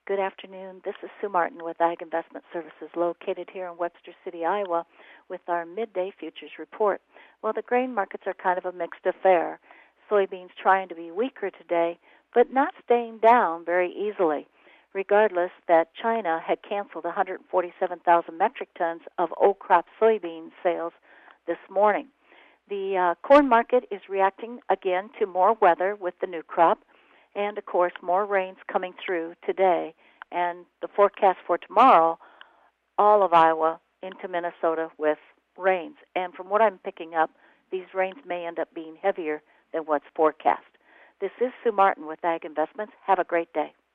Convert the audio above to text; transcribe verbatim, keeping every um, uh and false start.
Good afternoon. This is Sue Martin with Ag Investment Services located here in Webster City, Iowa, with our midday futures report. Well, the grain markets are kind of a mixed affair. Soybeans trying to be weaker today, but not staying down very easily, regardless that China had canceled one hundred forty-seven thousand metric tons of old crop soybean sales this morning. The uh, corn market is reacting again to more weather with the new crop, and, of course, more rains coming through today. And the forecast for tomorrow, all of Iowa into Minnesota with rains. And from what I'm picking up, these rains may end up being heavier than what's forecast. This is Sue Martin with Ag Investments. Have a great day.